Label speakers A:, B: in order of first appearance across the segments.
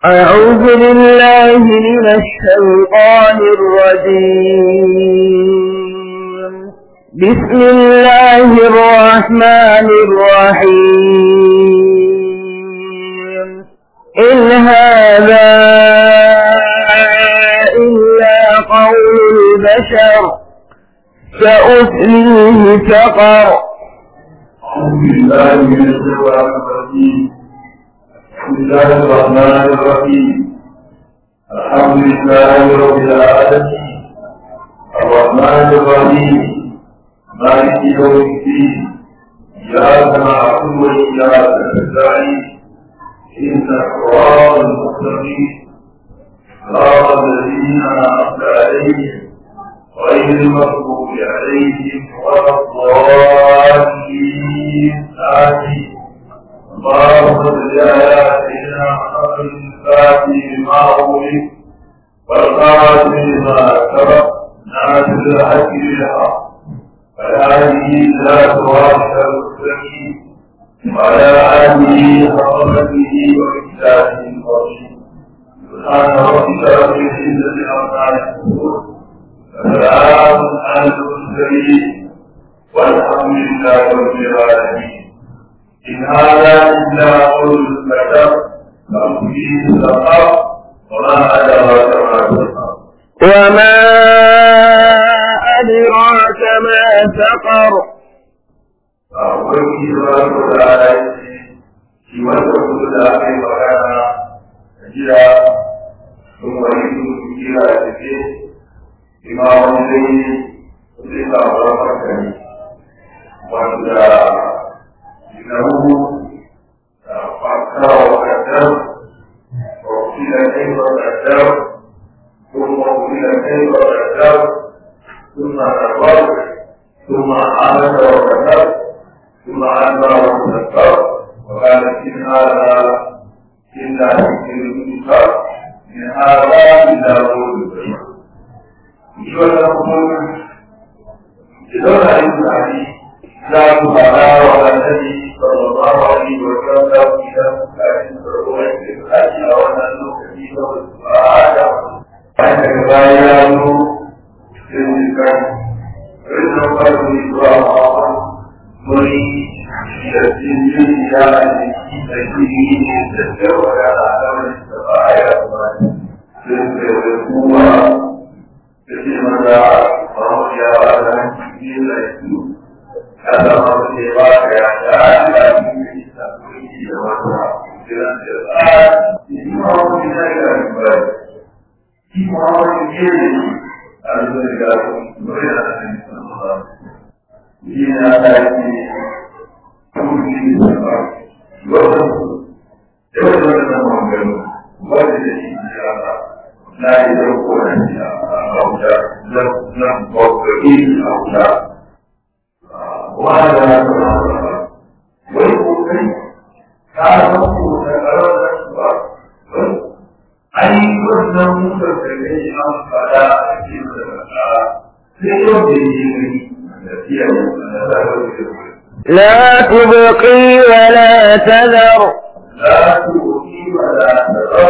A: أعوذ بالله من الشيطان الرجيم. بسم الله الرحمن الرحيم. إن هذا إلا قول البشر سأصليه سقر.
B: أعوذ بالله من الشيطان الرجيم. بسم الله الرحمن الرحيم. الحمد لله رب العالمين الرحمن الرحيم مالك يوم الدين إياك نعبد وإياك نستعين إن الصراط المستقيم صراط الذين أنعمت عليهم غير المغضوب عليهم ولا الضالين آمين. اللهم صل على سيدنا محمد الفاتح لما أغلق والقادم لما سبق ناصر الحق بالحق وآله إلى صراط المستقيم وعلى آله وصحبه وكتابه العظيم. سبحان ربك رب العزة عما يصفون وسلام على المرسلين والحمد لله رب العالمين. إن هذا إلا قول البشر فأخفيه السقر وما أدراك ما سقر.
A: وما أدراك ما سقر.
B: فأخفيه سبحانه وتعالى في وجهه الآخر وكان أجيرا ثم يكون أجيرا يتكيه بما وجده وتلك أمرك الكريم وإذا إنه فكر وقدر وقيل كيف قدر ثم قيل كيف قدر ثم نظر ثم عاد وقدر ثم أدبر واستكبر وقال إن هذا إلا ذكر للبشر إن هذا إلا قول البشر. يقول إذا علمت عليه لا تبالى ولا النبي صلى الله عليه وسلم إلى مكان الرؤية الحج أو أن كثيرا والسؤال أن كبايانه في المكان فإنه قد يتوقع مريد يسجد إلى أن يجيه يستجر ولا أعلم الاستطاعة للقوة كثيرا وهو يرى أن كثير لا يسجد هذا ما بالإضافة إلى وهذا ويقول كان مقصود أي وزن متفقين أو فلا
A: لا تبقي ولا تذر.
B: لا تبقي ولا تذر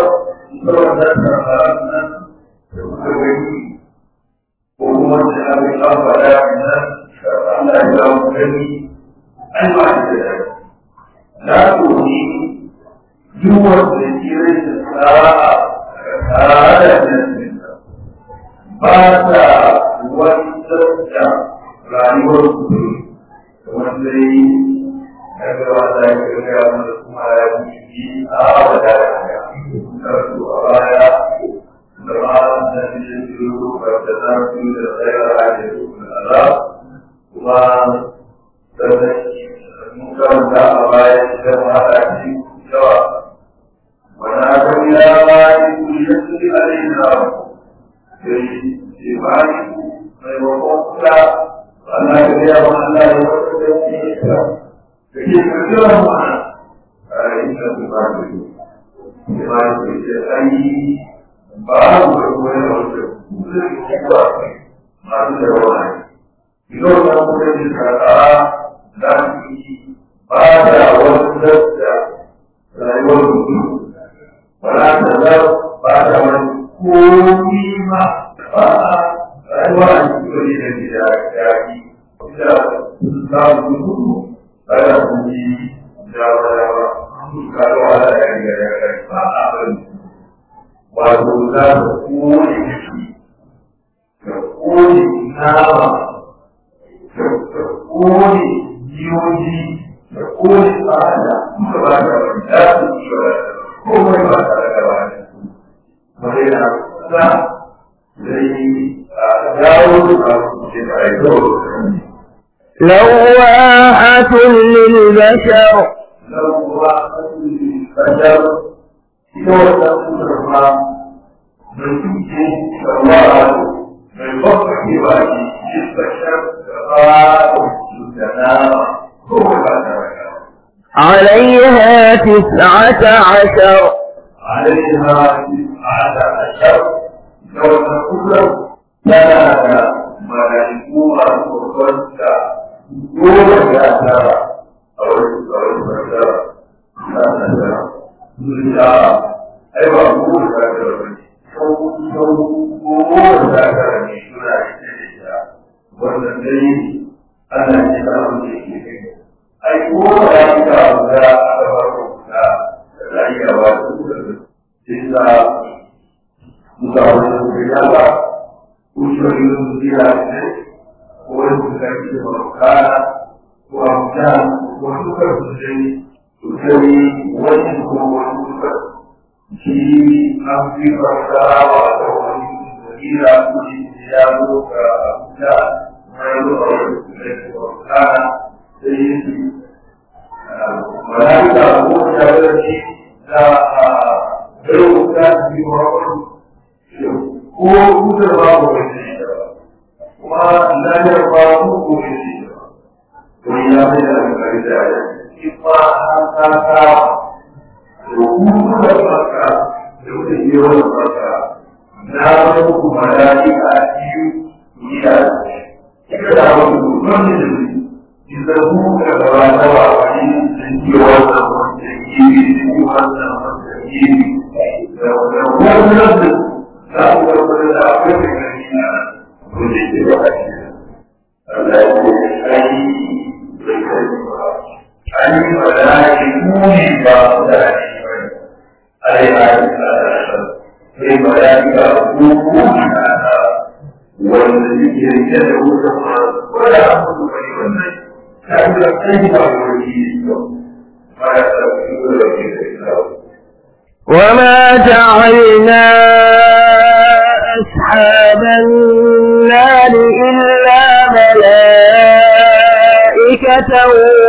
B: وهو الذهب الأفضل من لا يومني الواحد لا تغني جوة الجيرة الساعة هذا الناس باتا وانتبتا رأيوه الكبير وانتري أكبر ذلك الكلام لكم على المشكي آوة نرسو أرايا نرعى النبي الجلوه فابتدارسو لغير عاجل من الأراب ومكرمة أبايا جمعها في سواء ونادى إلى مالك يسر علينا في مالك ويوقفنا وأنا كبير وأنا يوقف في إسلام فكيف كثيرا معنا فإنك بمالك بمالك أي باب ويوقف كل الكبار ما تدرونه Idan ya kuma yi kara za su yi ba da wani da rayuwar mutum ولا تذر بعد من كوني ما فأنواع يريد الجاهي إذا صار منه فلا تجي جاوة قالوا على ذلك فأعلم ولا تكوني تكوني نام تكوني يوجي تكوني أعلى مبارك لا تشعر هو مبارك مرينا لا
A: لواحة للبشر عليها 19
B: لو نقول لا ملائكة وقلت دون جاهرة أو المجرى لا نجرى نجرى أيضا أقول ذاكرة أقول ذاكرة شنا إجتجا والذين أنا كتاب جيد أي قول ذلك لا أدبر لا يوازن إذا مدعوة بالله وشغل بالله ويتكلم بالقرآن وأمثال وذكر الشيء تسوي وجهه وذكر في أمريكا وتوحيد إلى كل زيادة كأمثال ويذكر بالقرآن سيدي ملائكة التي لا غير كان في مرض هو كتر الله بالنسبة ولا يرضى بالنسبة وإذا بدأ الرجال إما أن تكا وكل المكة يؤذي المكة نامه ملائكة إلى إذا دعوه إذا هو كبرنا وعليه سنجيوانا وسنجيبي سنجيوانا وسنجيبي لو هو نفسه لا يقبل الأخير من وجد وحشنا ألا يكون أي أي ملائكوني بأخذاني أي أي ملائكة أخوكم والذي يجده سفر ولا أخذ بيونا كان يقتنب الوجيه ما يتبقى الوجيه
A: وما جعلنا أصحاب النار إلا ملائكة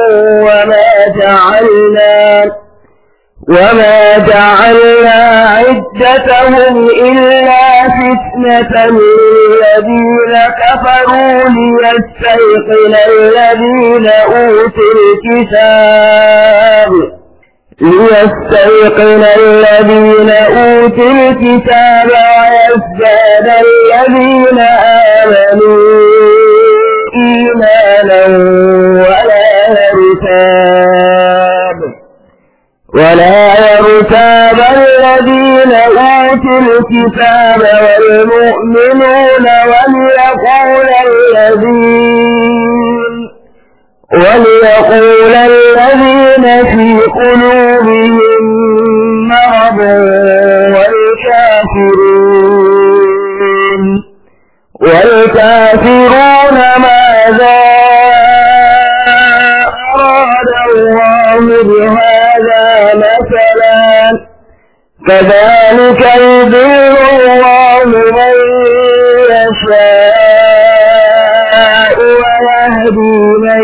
A: وما جعلنا عدتهم إلا فتنة للذين كفروا ليستيقن الذين أوتوا الكتاب ويزداد الذين آمنوا إيمانا ولا يرتاب الذين أوتوا الكتاب والمؤمنون وليقول الذين في قلوبهم مرض والكافرون ماذا أراد الله بهذا مثلا كذلك يضل الله من يشاء ويهدي من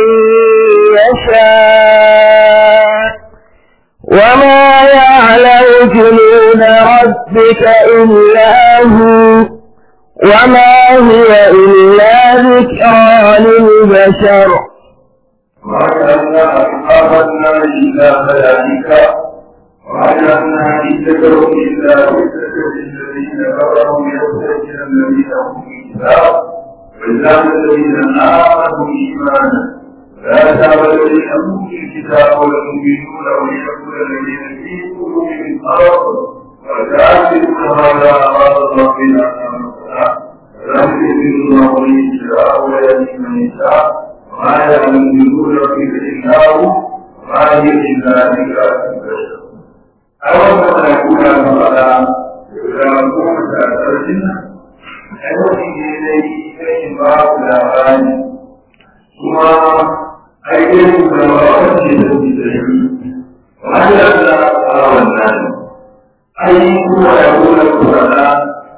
A: يشاء وما يعلم جنود ربك إلا هو وما هي إلا ذكرى للبشر
B: وعلمنا أصحاب النار إلا ملائكة وعلمنا عدتهم إلا عدة الذين كفروا يستجن الذين هم في الكتاب وإلا الذين آمنوا إيمانا لا تعب الذين أوتوا الكتاب والمؤمنون وليقول الذين في قلوبهم مرض وتعلم هذا أمر ربنا رب الله من يشاء ويهدي من يشاء وما يعلم جنود ربك إلا هو وما هي إلا ذكرى للبشر. أول ما يكون المرأة يكون تأثيرنا أيضا إليه كي بعض الأغاني ثم أيضا المرأة تجد وهذا أمر الناس أي هو يقول القرآن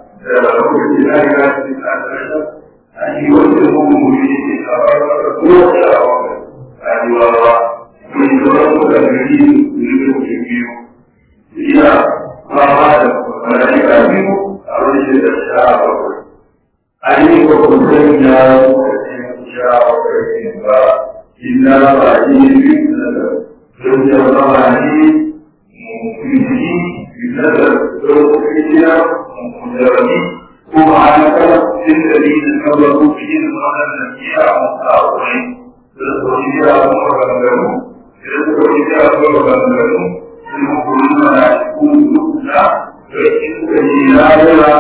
B: أن يوجهوا مريد الأرض أن يرى من يرد الجديد يجب إلى ما هذا ولا يكافئ أرشد الشعب أن يكون سيدنا الشعب إلا بعدين يرجع الله عليه ممكن بسبب توقيتنا مجرمين وعلى كلام الذين كفروا به المرأة النبياء مستعصين الرجال مغرمون المقولون لا يكون لا فإن جلالها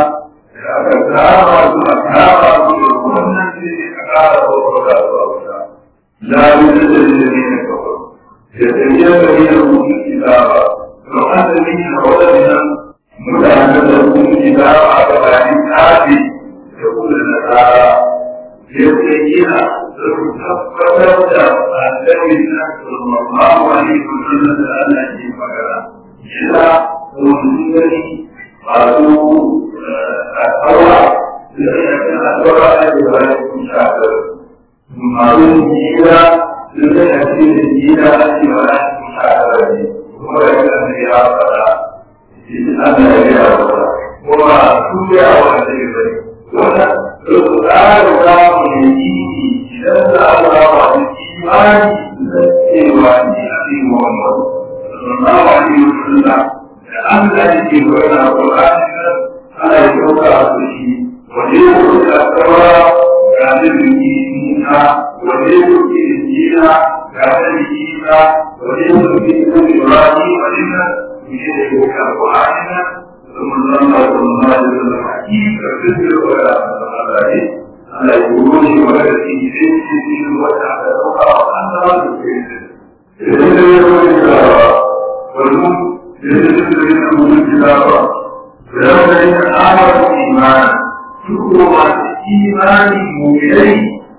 B: لا يوجد الذين كفروا يتبين بينهم الكتاب لو أن الذين ولدنا متعمدهم كتاب عن الناس يقول النصارى يبين فتبت الذي صلى الله عليه وسلم أن يجيب مكانا إذا وجدني قالوا الثورة لأن الثورة يجب شاكر ثم إلى لأن إلى ولا شاكر وهو يكون فيها فلا أن يجب وما سوى ولا ولا القرآن كلام يجيء إذا سأل الله عن الإيمان الإيمان أبي محمد صلى الله عليه وسلم لأن الذي هو القرآن على يوقع به وليس التوراة كان بالإيمان وليس بالإنجيل كان بالإيمان وليس بالإبراهيم وليس بالقرآن ثم الله صلى الله عليه وسلم حكيم كفر ولا عليه على يقولون والذي يجب وتحت الأخرى أنه الكفر يجب الكتاب والمؤمن يجب الكتاب ولكن آمر الإيمان شكر الإيمان مؤمنين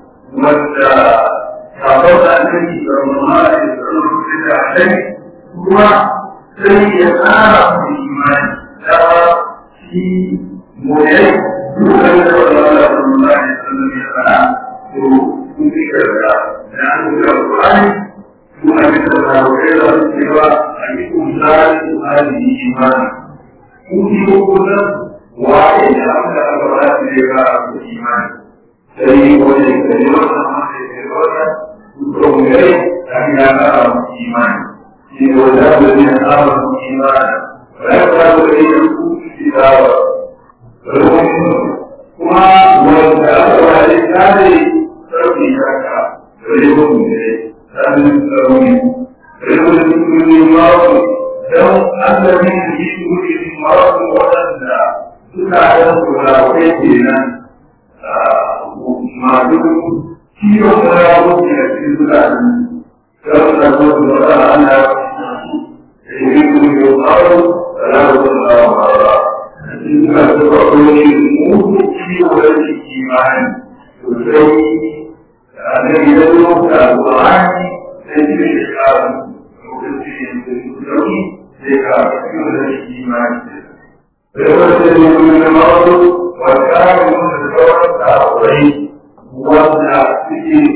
B: والتعبد الذي صلى الله عليه وسلم عليه هو سيد آمر الإيمان في مولد يقول الله صلى الله عليه وسلم لأنه القرآن هو مثل وكذا سوى أن يكون ذلك هذه الإيمان يقول وعليه أن القرآن يقرأ الإيمان سيد وجه كلمة يقول إليه أن يقرأ الإيمان يقول الذين آمنوا الإيمان ويقرأ إليكم كتابا وما والتأثر عليه هذه تركي شكا فليكم إليه هذا المسلمين فليكم كل مرض لو أن من يشكو في مرض وأننا تتعلم ولا ويتنا ما دون كيف لا يمكن أن تتعلم لو تقول ولا أنا يريد يقال فلا يقول الله مرة إنما تقول الموت في وجه الإيمان وزي الذي يدعو القرآن يجب الإسلام وكثير من المسلمين ذكر في وجه الإيمان فيوجد من المرض وكان من الدورة الأولين وضع فيه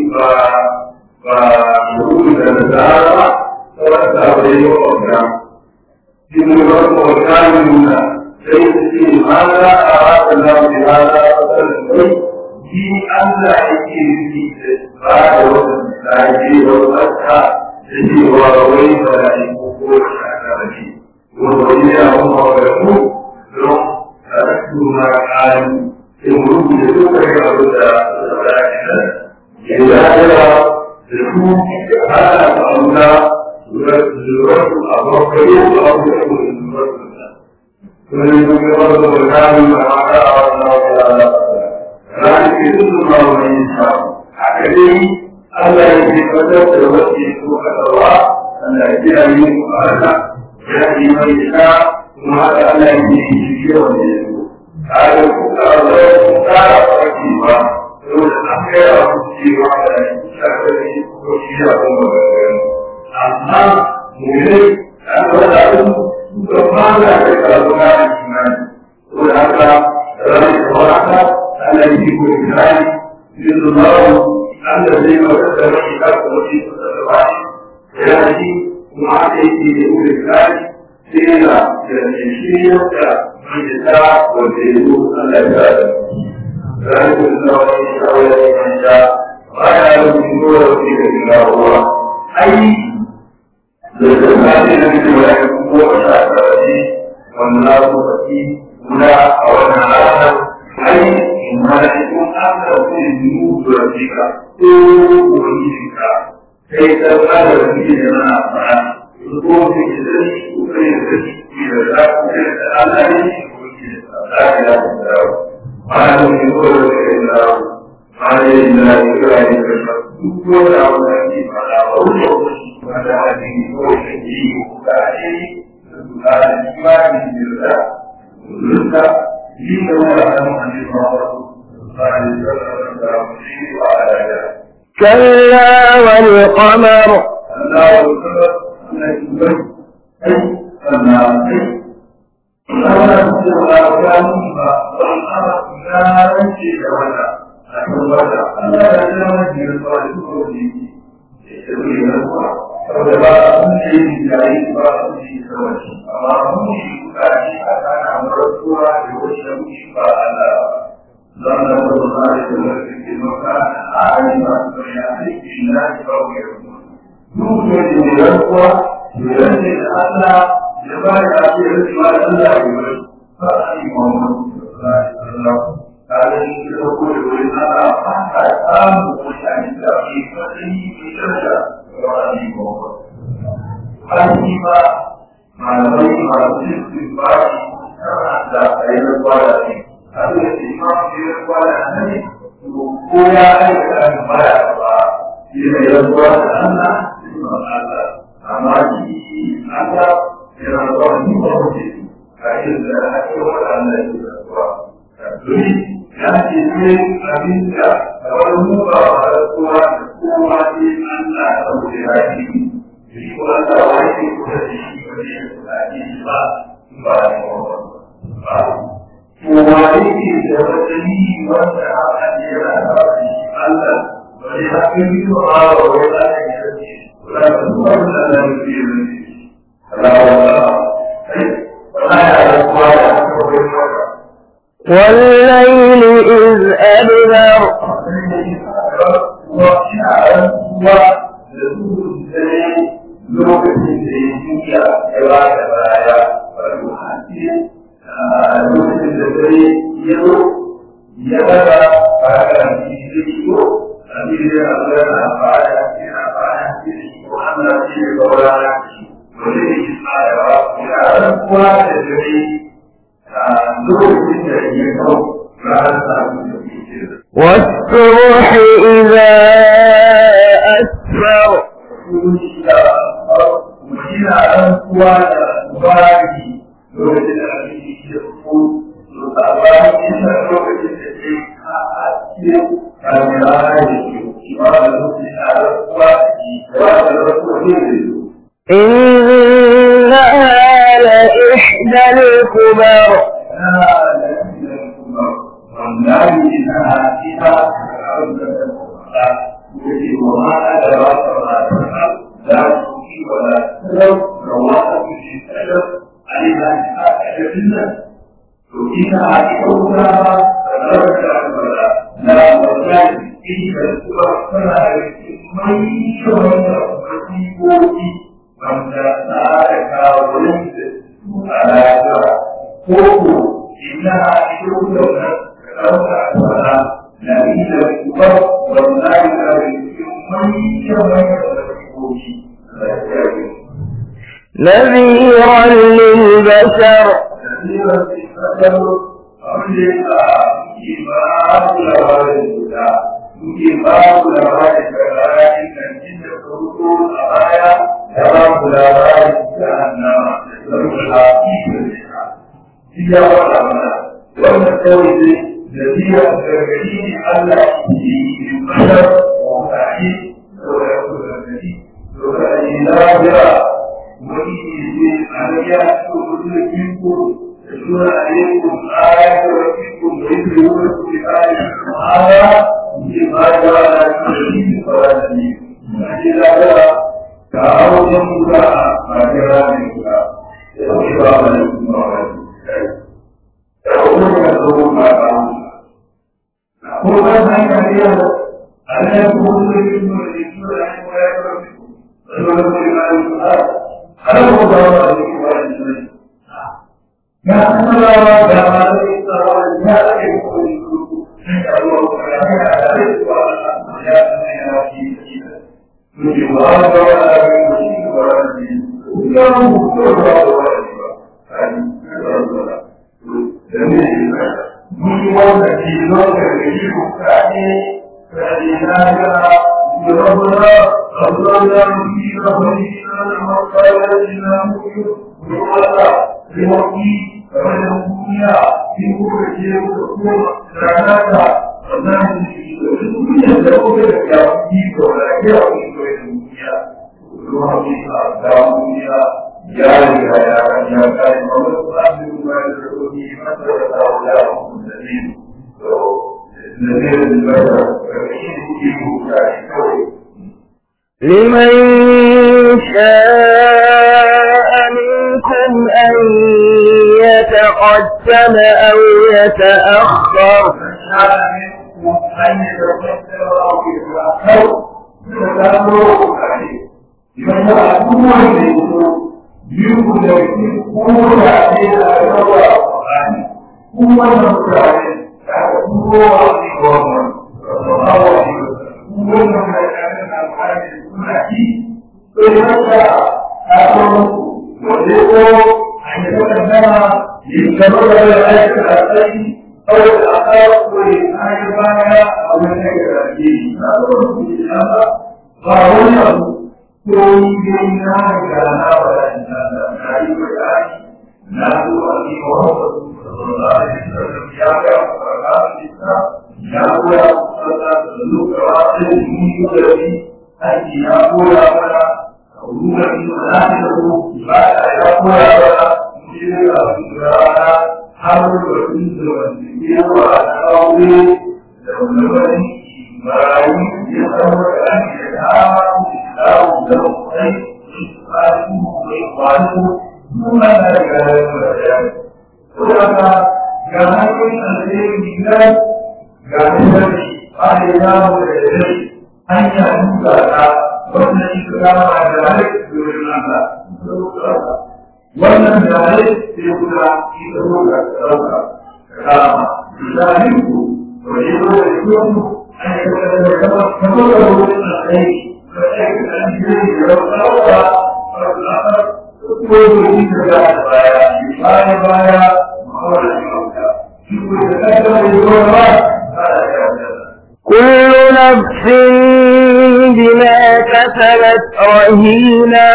B: فشروط الزارة والتأولين والأقدام في الوقت والكاملون ليس فيه ماذا أراد الله بهذا فسلم في أن لا يجيب فيه بعد وقت لا يجيب وقتها يجيب وروي فلا يكون شاكرا فيه وإياهم ويقول لهم أكثر ما كان يمرون يسوق يعبد إذا جرى يكون هذا الأمر يرد أبوكيه أو يكون ويجب برضه الكامل على الله تعالى ذلك يدل الله من يشاء عليه ألا يتفتت وجهه الله ألا يجعله مباركا يأتي من يشاء وهذا ألا يجيه وجهه هذا الفقراء ركيبا لولا الأخير في وعلى شكله وشيئهم وبينهم أما مؤمنين أنه فماذا يفعلون الإيمان ولهذا ذلك ورحمة الذي يكون بذلك يريد الله الذي وكتب الكتاب وجيء الصلوات ويأتي ومعه يقول بذلك سيرا يشير من يسعى والسيدون الأجساد ذلك الله يشاء ويأتي من شاء وعلى من نور وفيه إلا هو أي للذات التي لا يكون وشاكرته والناس فتي هنا أو نعلم أي إنما يكون أكثر في الجنود ربك ومجيك كي تبقى ربك لنا أفعال يكون في جسدي وفي جسدي إلى ذلك الذي ومجيك لا إله إلا هو وعلى من يقول لك إلا هو وعلى إلا إكرام يقول له الذي فلا وجه وهذا هذه هو الشيء وكاله هذا الإيمان بالله والرزق دين ولا عن الله قال
A: كلا والقمر
B: الله والقمر الذي أي أنا أنا والقمر لا يجي ولا أنا لا يجي saboda ba abin da yake yayi ba su ji kawai amma mun shi kuɗaɗe a kana marasuwa da wasu da mushi ba Allah zan da wasu tsari da wasu ke maka a ayi ba su bayan aiki shi na shi ba mu yau duk da ne da rasuwa da yanke da Allah ya ba da ake rasu ma da Allah ya bari ba a yi Muhammadu sallallahu alaihi da ko da wani Allah ba ta samu mutane da ke matsayi mai daraja Hanya malamai masu yin baki da ayyukan kwada ne, a duk da imam biyar kwada ne, ko ya aikata da baya ba, yana yin kwada Allah, imam Allah, amma shi Allah yana zuwa ni ba wace a yin da ake wata Allah ya yi rasuwa. Duri ya ce ne abin da a wani muba a rasuwa da kowa ne Allah saboda ya yi shi ko Allah wani kusa da shi wani ya yi ba ba da ba. To wani ne da wata yi wanda aka jera da shi Allah wani hakan yi wa ba wa wani aka yi da shi wani da zuwa da Allah ya yi da shi. Allah ya rasuwa da aka wani maka.
A: والليل إذ أدبر
B: lokacin da ya juya ya ba da baya wato hanci lokacin da dare ya zo ya bada baya shi zai shigo abin da ya zo yana baya shi ko Allah shi ya gaura na shi wani ne shi tsayawa ya rantsuwa da dare lokacin da ya kawo ranar samun da ke
A: والصبح إذا أسفر
B: Mujina rantsuwa da bari lokacin da abin da ko labarin isa lokacin da ke a cikin kamara da ke ba da lokacin da rantsuwa da da rantsuwa ne
A: إنها لإحدى الكبر
B: والله إنها فيها وما أدراك ما تفعل لا تبكي ولا تذر رواه في الأدب عليها أدب الناس وإنها أخرى فدرجة ولا لا وجاد فيه الكبر فلا يتمي ويقوتي من تسارك وليس على ترى قولوا إنها أخرى فدرجة ولا نبيل الكبر والله لا
A: نذيرا للبشر
B: نذيرا بالبشر أولئك إيمان باب الأوائل كذلك كنتم تقولون الآية باب الأوائل كأنما تسلم الحقيقة للحق هي ولا والمستوي الذي يستغني على البشر وتحيي ويقول الذي لا يرى وإن عليها كل منكم يتلون عليكم آية ربكم ويذكرونكم بآية هذا بما جعل الذين فلني فإذا جاء كأرض مكاء فجرى منكا وإباب لكم وعليكم يقولون يقولون ما تعلمون نقول ما كثيرا أن يكون لكم ولكم ويكرمكم ولكم لما يكون هذا هو دعوة لكم وعليكم يا الله يا مالك يا يكون
A: لمن شاء منكم أن يتقدم أو يتأخر كل نفس بما كسبت رهينة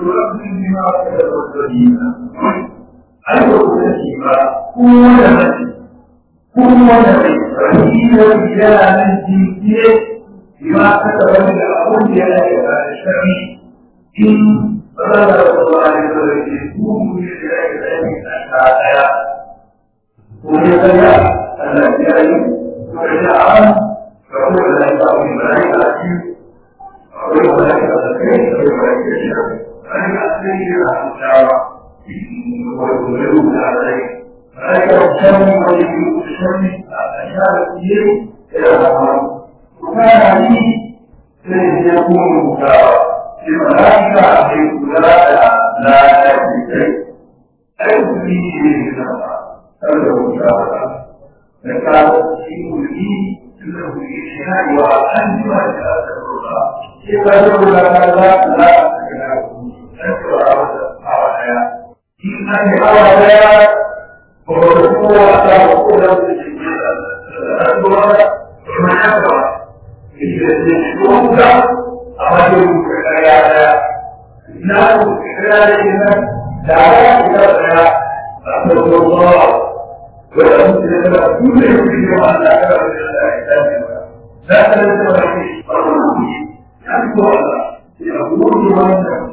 B: بما كتب من الأمر يلاك الشرعي إن فلا الله عليه وسلم يكون من ذلك الأشياء ويتبع الذي يعلم ويجعل فهو لا يقع من ذلك الأشياء ويقول لك الخير ويقول لك الشر فأنا أسلم على الشعر ويقولون عليه فأنا الشر ويقول الشر الأشياء التي إلى الأمر وكان عليه سيكون مكارا الملائكة يقول لا يكفي شيء أيضي إليه نفسه هذا هو مكارا فكان يقول لي إنه إشهاد وأنت ما تأثر الله إذا يقول لك لا أذكر على الحياة إنك على وهو أتاه كل الأسرار ومحبة يشوفك أرجو كذا نحن كذلك دعوات كذا أسأل الله ويأمر لنا كل يوم أن لا أكبر من الله لا تنسى فيه يحبه الله يقول لنا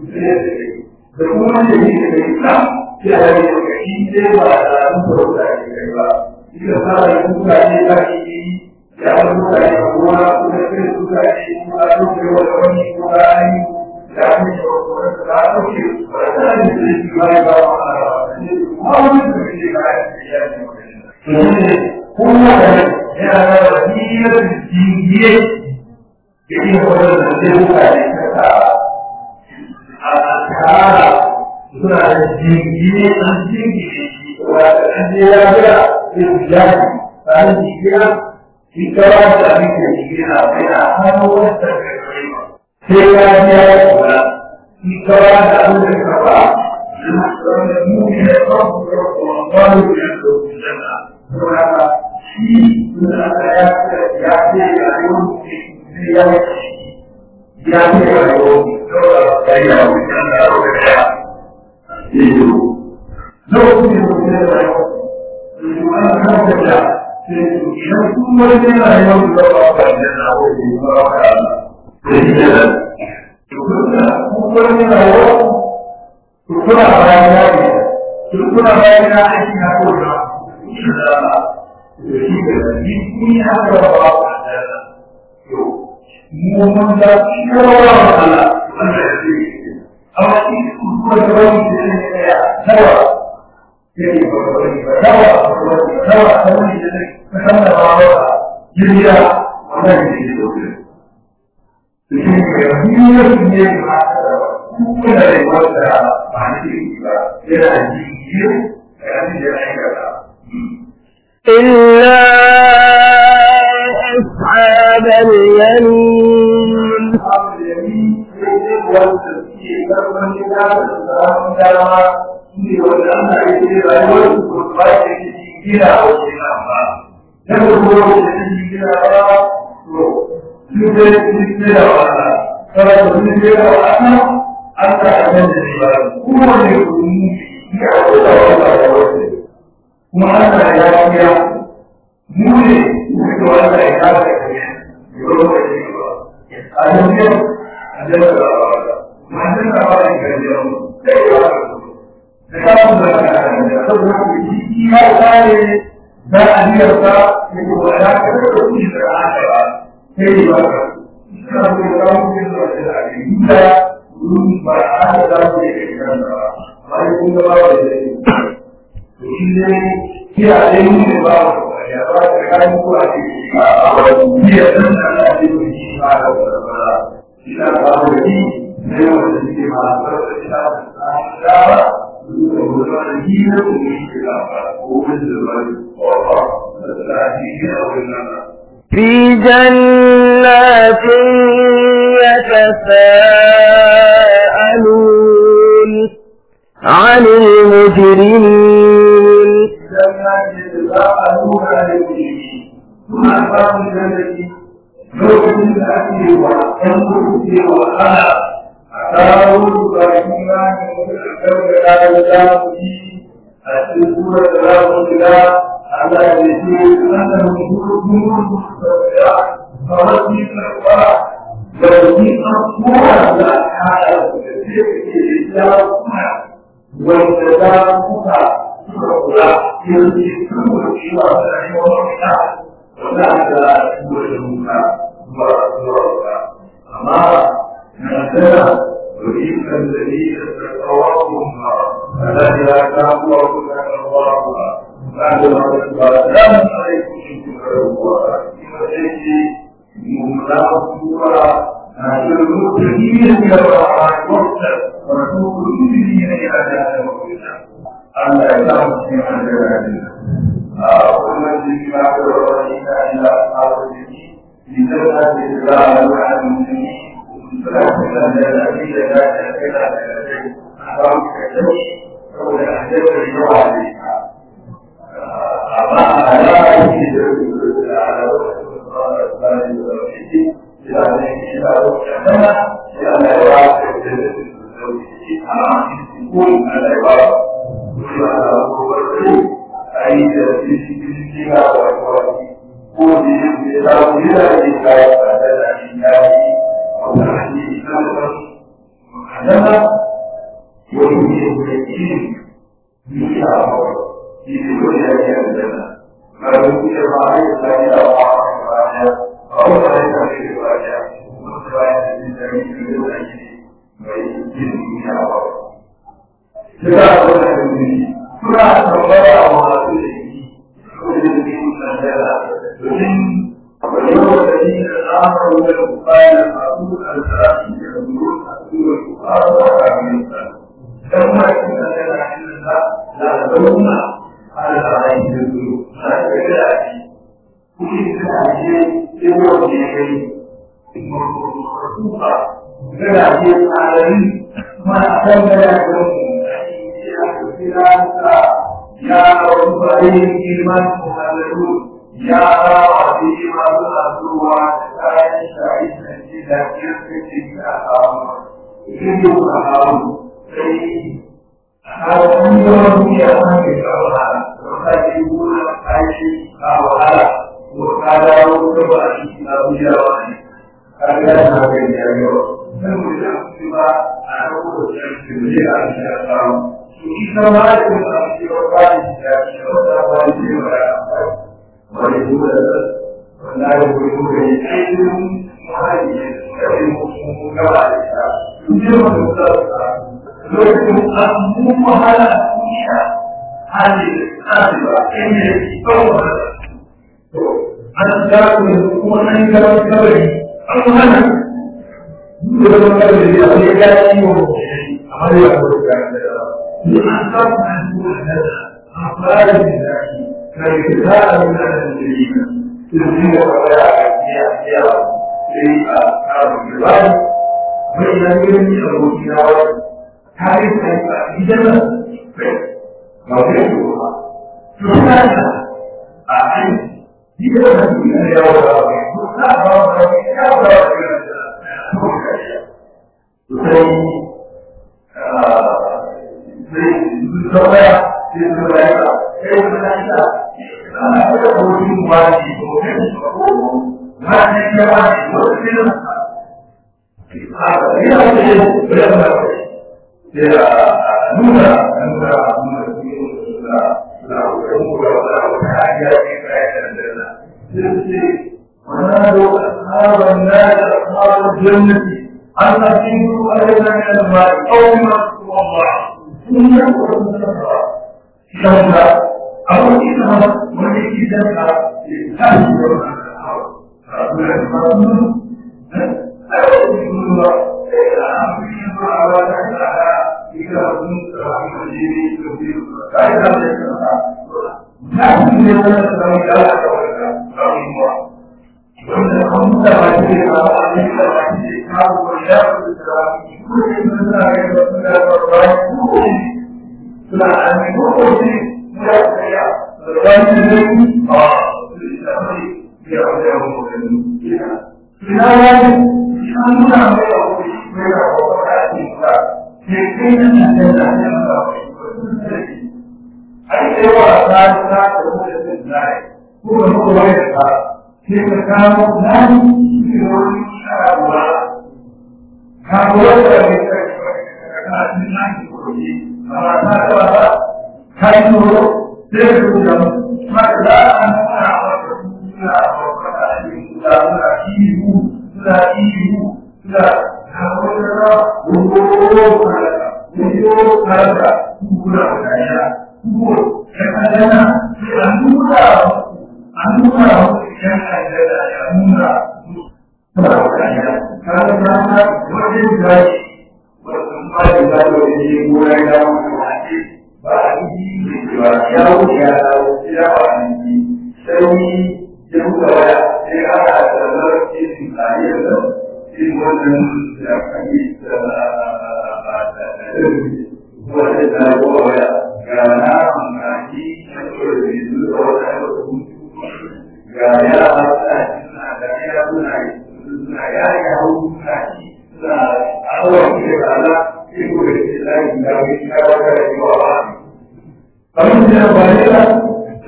B: يقول لنا الإسلام في هذه الوحيدة وعلى نصر ذلك إذا صار يكون عليه ذلك يعمل ذلك هو ويكون ذلك ويكون ذلك يعني لا تشير ولا تنسى ما يبقى ما يمكن كل هذا وسيلة الدينية التي هو الذي سنة الدينية والأندية بالجهل فالدينية في كرامة أبيك الدينية بين أحد والتكريم في كرامة في كرامة أبيك الكرامة المؤمن الرب وقالوا يدعو في الجنة وهذا شيء من الآيات يأتي اليوم في يوم يأتي اليوم لو Tutura bayana ne, tutura bayana aiki na kowa, shi da shi da ni haka ba ba da yo mu mun da shi ko ba Allah wanda shi amma shi ko da wani da ya sawa yake ba sawa sawa wani da kan da ba ba jiya wannan shi ne to shi ne ba kuma da wanda ba ne ba yana jiye yana da aikata
A: إلا أصحاب اليمين
B: أنت أمن العباد هو يكون يعود الله وأنت يا مولي وأنت إعادة يروح الجبال اليوم أجل الله ما عندنا ذلك اليوم لا يعرف لكن هذا لا أن يرضى يقول لك تقول هذا كيف
A: في جنات يتساءلون عن المجرمين
B: yi da cikin ga wani ko da ya samu yana yin kayan tsada da shi ya yi a wani sanar hadana wani ne da ke yi a wani shi ne wani ya yi hadana ƙarfin kusa ba a yi tsari a wani baya a wani ya kashe da baya wani baya da yin da yi da yau da yi mai yin yi a wani duka a wani hanyoyi suna tambaya a masu da yi wani da yi tsandara domin wani lokaci da tsamar wani bukaya masu alzarafi da zuwa a zuwa bukaya a kamin sa don masu tsandara inda za a zauna a alzarafi da zuwa na tafiya a ci kuɗi da ake tsibiyar da ya kai mafi gada ke tsanani kuma a kan gada don ya wasu bayan girman muhallaru ya rawa da yi masu asuwa da kayan shayi da kirkirki da samu ido a haru sai har an yi wani ya sake kawara da sake guna kashi a wahala ko ta dawo da ba a shi na bujawa ne kaga na kai ya yawa sai mu da ba a rawo da shi da ya shi a samu ita ma da kuma cewa ba ni da shi wata ba ni da wani kuma wanda ya kuma da aikin muhalli da mu gaba da ta je mu da ta lokacin an mu mahala duniya hali hali ba inda yake tsawo to an ga kuma an ga kawai an hana duk da kawai da ya ga shi mu amma ya ko da لأن صرف عن سوء هذا أفعال الله كالكتاب من المسلمين تزيد ولا فيها في أصحاب الجبال وإذا يرمي أبو كناوة تعرف أن إذا موضوعها سبحانه أعلم إذا لم يكن يوضع Soalnya di mereka, mereka ada orang wajib, wajib dia wajib. Dia wajib berapa? Dia muda. Mana doa ashaban nar ashabul jannah al-nasibu alayna min al-mal qawma Allah. Ini Sehingga Allah kita memiliki data di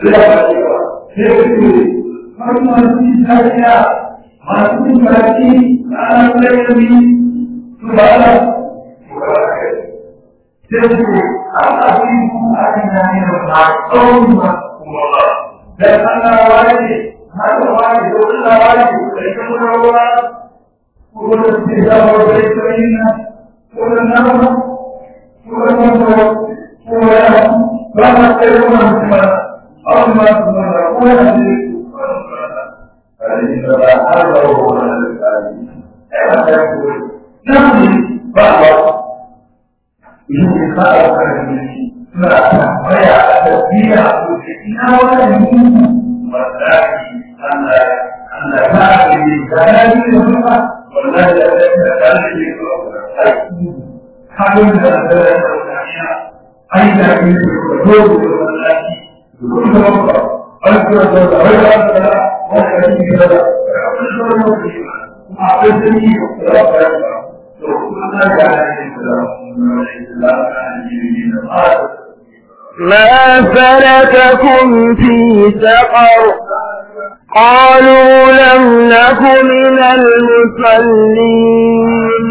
A: ما سلككم في سقر قالوا لم نك من المصلين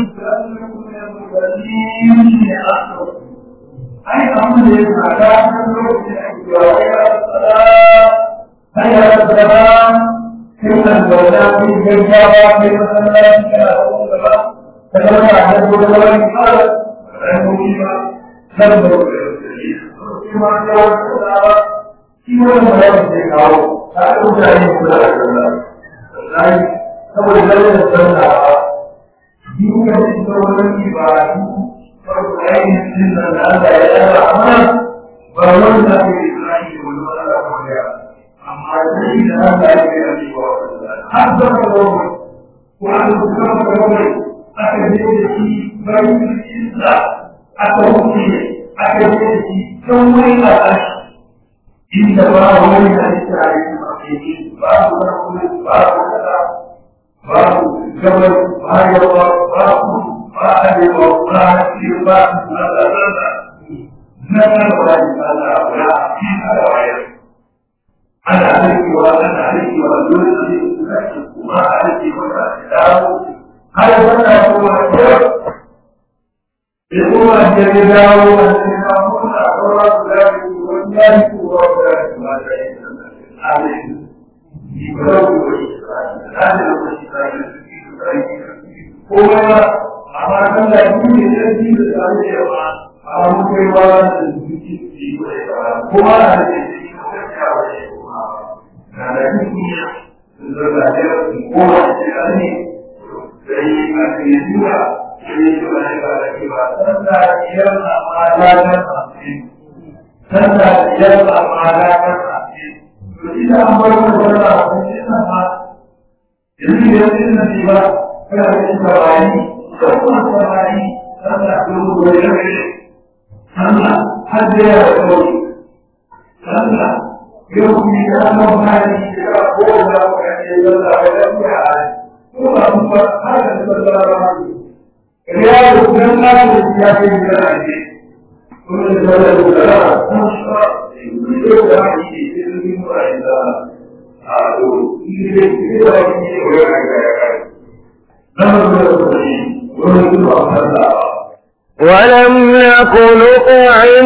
A: ولم نكن نطعم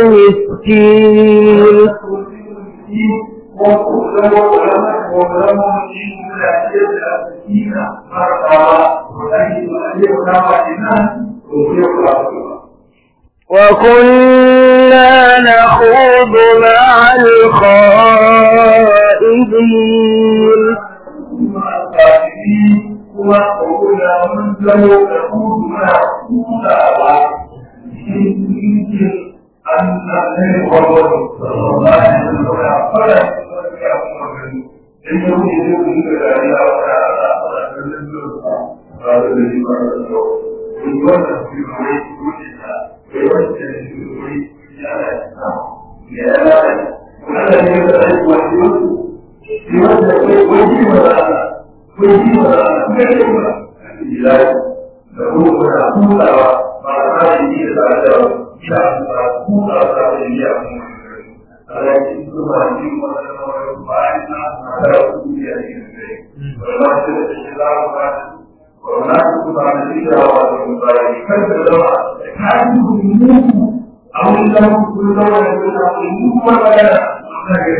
A: المسكين وكنا نخوض مع الخائضين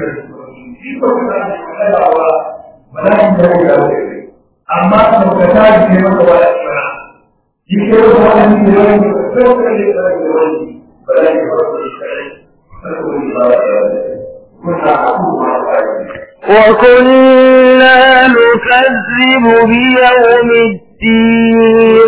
B: shi ko kana da kalawa wala in da ya ce amma kuma ka ta ji maka wala kira shi ke wala ni da wani ko ka ne da wani wala ni ba ko shi
A: وكنا نكذب بيوم الدين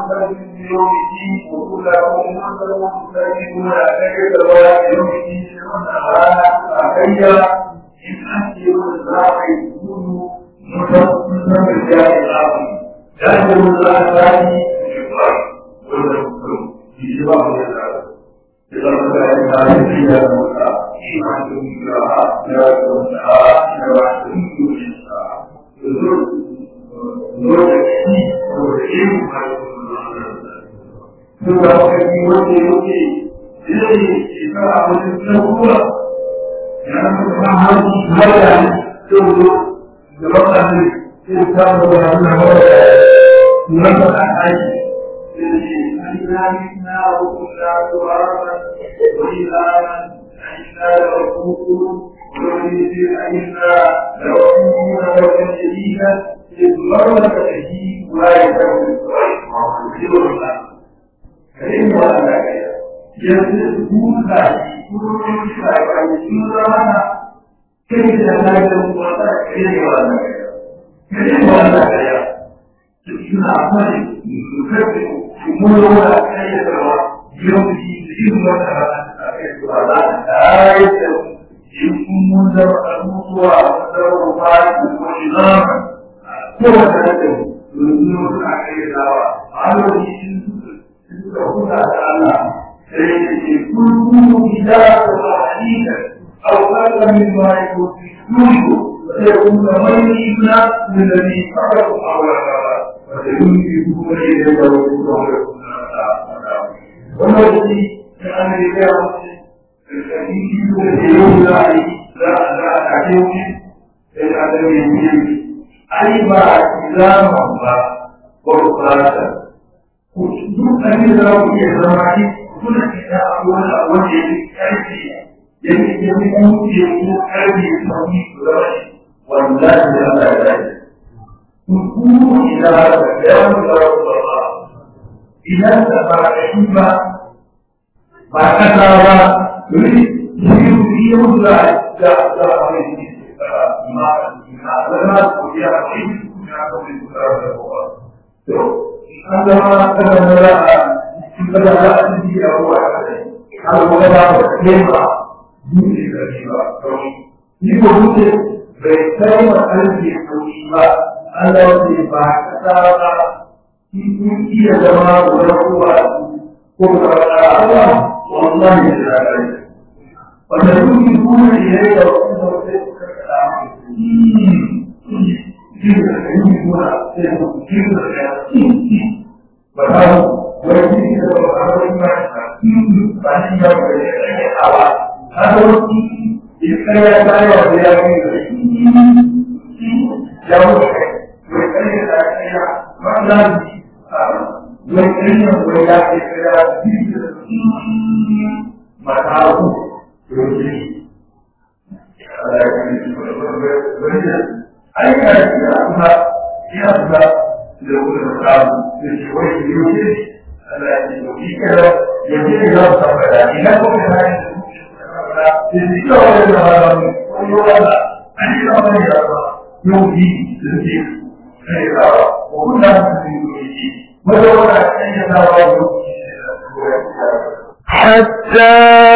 A: حتى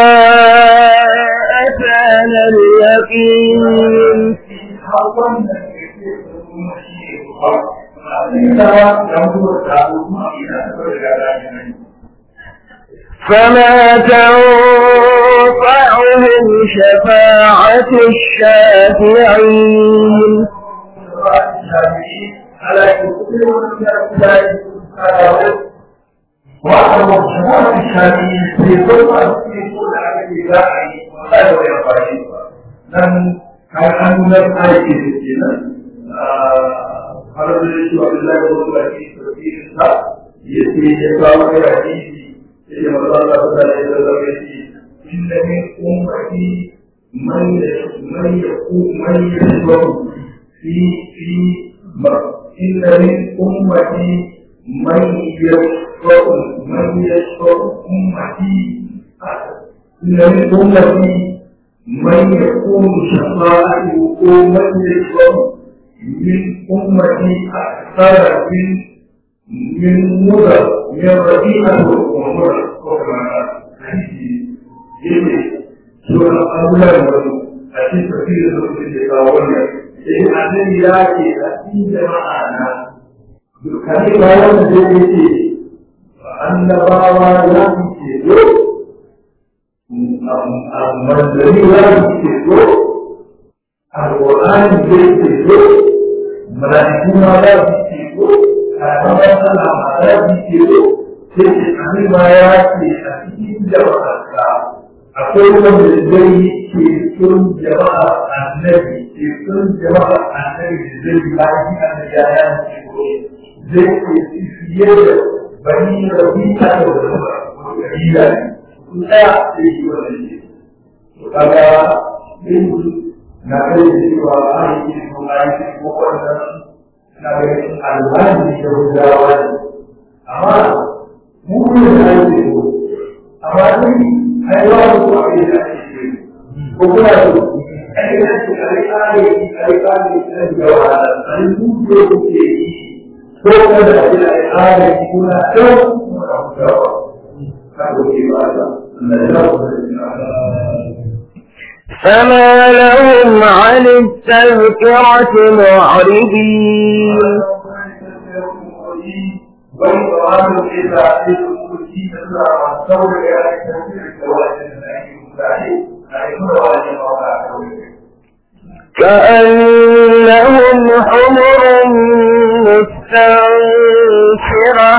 A: أتانا اليقين فما تنفعهم شفاعة الشافعين
B: وأعلم شفاعة الشافعين في ضوء يكون على الإباحة ولا يقاشي لم كان أنه لم آية الجنة قال الرسول عبد الله بن أبي في الإسلام يتقال في حديث إن الله تعالى يقول إن من أمتي من يشرب في إن من أمتي من يشرب أمتي إن من أمتي من يكون شفاعته ومن يشرب من أمتي أكثر من مدى من ربيعة ومدى سورة أولا أشياء كثيرة في التكاوية لأن يأتي أكيد معنا كثيرا يجري أن بابا يأتي الذي يأتي القرآن يأتي ملائكة يأتي akwai wanda zai ke sun jama'a annabi ke sun jama'a annabi da zai yi bayan annabi ya yi zai ke fiye da bani rabi a da wani kabila ne su tsaya da yi wani ne kaga yin na kai da cewa an yi ko an yi ko wannan na ga alwani da gudawa ne amma mu ne da ake ko amma ni ai ba ku a yi da ake ko kuma to ai da shi ai da gawa ai ku ko ke yi ko kuma da ai kuna to ka ko ke ba da
A: فما لهم عن التذكرة معرضين
B: والقرآن إذا المسلمين والثور إلى التنفيذ
A: كأنهم حمر مستنفرة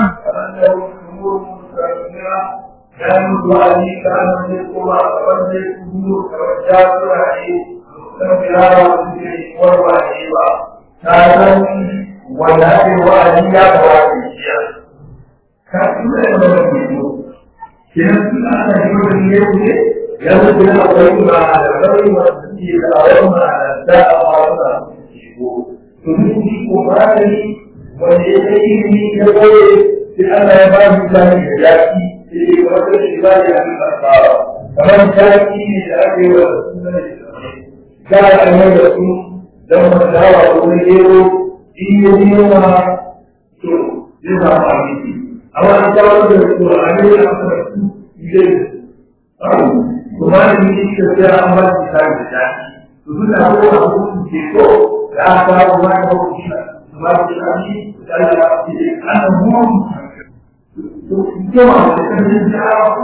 A: كانوا ذلك من القرى ومن القبور والجابر عليه مستنفرة والوحيوة كانوا ولكن وأهلية وأهلية كانوا يقولون كانت أنا يقول اليوم يقول الأولين على الغيب والسبيل الأولين على الداء وعلى تنسي قرآني وليتيني كبير لأن عباد الله يجاكي في وقت الشباب عن الأسرار فمن جاكي لأبي والسنة كان أن يكون لما الدعوة وليه إيجينا لذا عميدي أولا أنتظر القرآن أفضل إليه وما نريد كثيرا أمر الإسلام الثاني تقول أقول أقول تيكو لا أفضل ما يقول ما الإسلامي وتعالى أفضل أنا مهم كما تكلم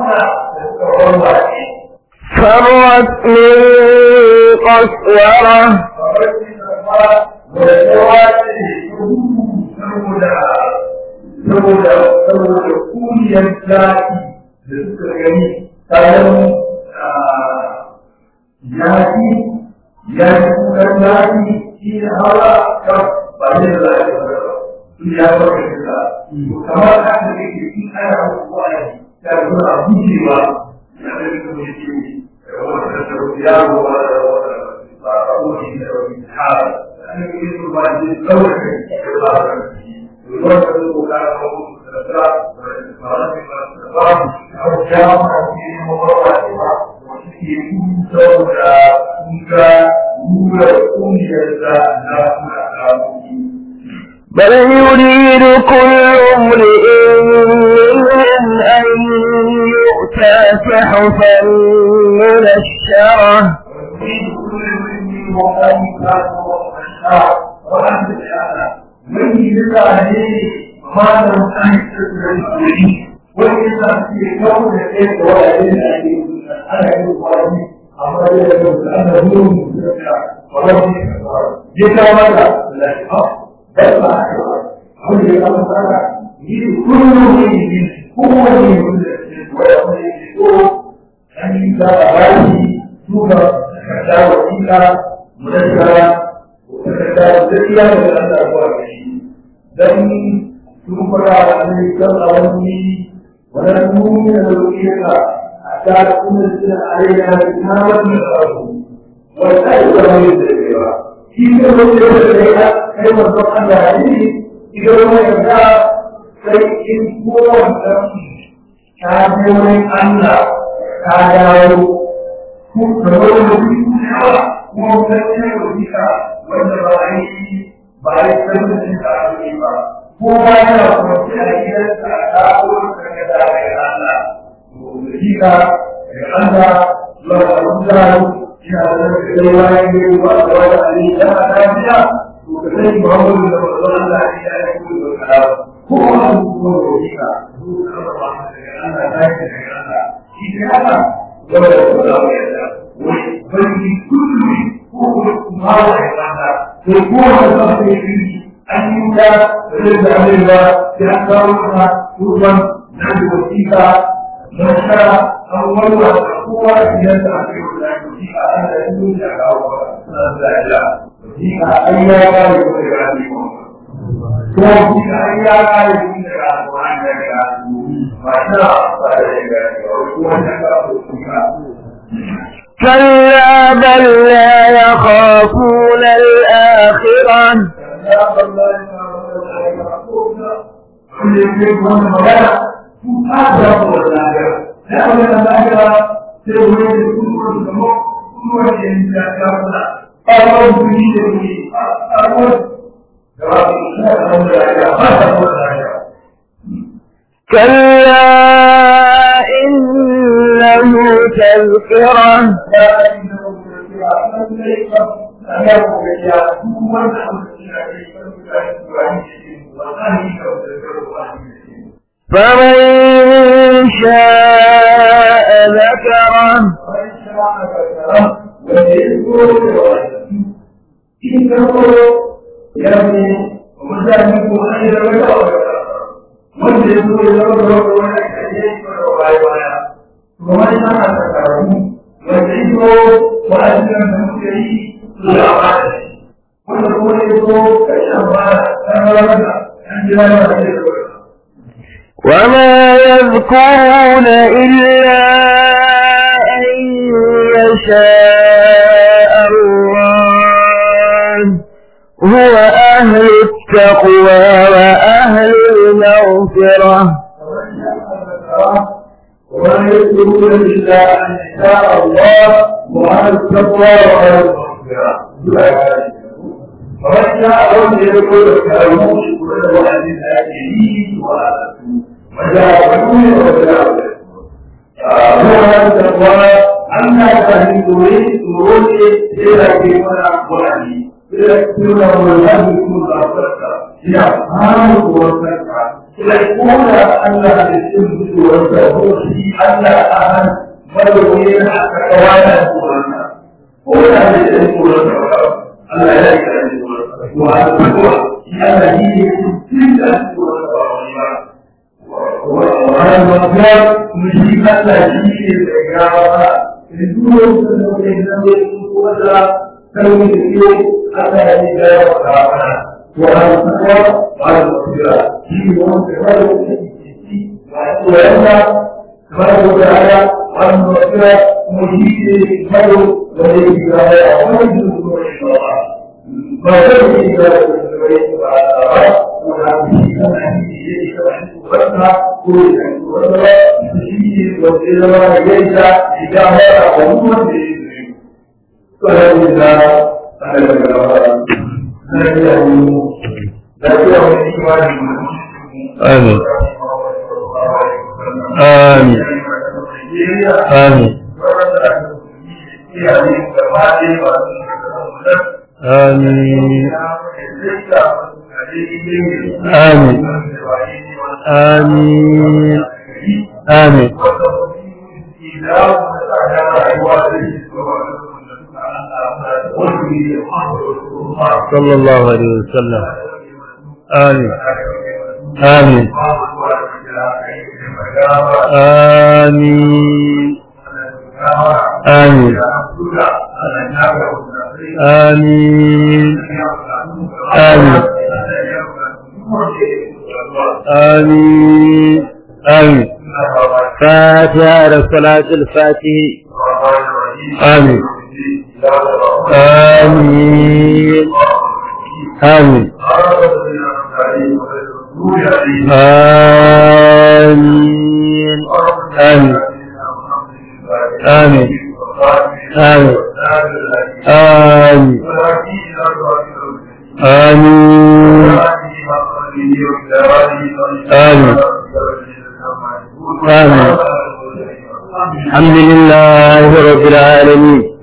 A: فرت من قسورة
B: saboda kuniyar zafi da suka gani kayan yafi ya yi kukan zafi shi ne hawa kan ba ne da zafi ba sun ya baka kisa kamar haka da ke cikin ana abubuwa ne ta zuwa gujewa na da duka mai ce wata da sauki yaro ba da wata ba a wani da wani hara an yi su ba ne tsawon da ba a ويوجد الوكالة والسلطات والمراتب والسلطات أو جامعة في مقرراتها وتكون دولة أولى
A: بل يريد كل امرئ منهم أن يؤتى صحفا منشرة
B: من يدعي ما لم تحدث بالكلي وإذا في كون الإيه ولا يدعي أنا يقول أما يقول أنا هو ولم يتولى لا بل ما كل يوم أنا كل من هو من ويقول أن يتابعني ثم كتاب إلى منشرة وكذلك أن أبواب dan sun fara da kan awani wannan mu'mina da ruhiya a ta kuma da ayyana da kamar da abu wata yi zama yin da yawa shi ne wanda ya da ya kai wasu Allah ya yi idan wani ya sai in kowanne ta je wurin Allah ta dawo ko da wani mutum yawa kuma wani ne wanda wanda ba a yi ba a yi sanin da ta yi ba ko ba yana kwanci a gidansa a dawo da ka da Allah to da shi ka Allah zuwa da Allah ya da kai wani ne ba da wani ali da ta biya to ka sai Muhammadu da Allah ya yi ku da ko wani ko shi ka Allah ta yi da Allah shi ne haka wanda Allah ya da wai bai kullu ko kuma Allah ko ko da sai أنت رد عليها تأثرها شربا نحن وثيقة نشاء أولها القوة يسعى في ذلك وثيقة أنت تنجح أولها وثيقة أيها يكون عليكم وثيقة أيها يكون عليكم ما شاء
A: كلا بل لا يخافون الآخرة كلا إنه تذكرة فمن شاء ذكره وما يذكرون إلا أن يشاء الله هو أهل التقوى وأهل المغفرة
B: وما يذكرون إلا أن يشاء الله وأهل التقوى وأهل المغفرة فمن شاء أن يذكر كلامه كل واحد آتيه وجاءوا وجاءوا هو التقوى أن تهدئ سرور إلى كيفنا قرآني إلى كيفنا والهدي كل أفرقا إلى أفهام والفرقا إلى كون أن الإسلام والتهور أن أهل مدوين كوانا قرآنا كون الإسلام والتهور الله لا يكلم والتقوى لأن هي تلك وعلى المغفر مجيبة تهديه الإجابة لدول سنوات ولا تلوي اليوم حتى الإجابة وعلى التقوى وعلى المغفرة في منطقة وعلى سبحانه وتعالى وعلى المغفرة مجيب المدو والإجابة ومجد إن شاء الله ما تلوي الإجابة وعلى وأنها كل وأنها تشيء وإذا جئت إجابة ومن فلذا
A: آمين آمين آمين آمين آمين آمين آمين صلى الله عليه وسلم آمين آمين آمين آمين آمين آمين آمين آمين فاتحة على صلاة الفاتحة آمين آمين آمين آمين آمين آمين آمين آمين آمين آمين آمين الحمد لله رب العالمين.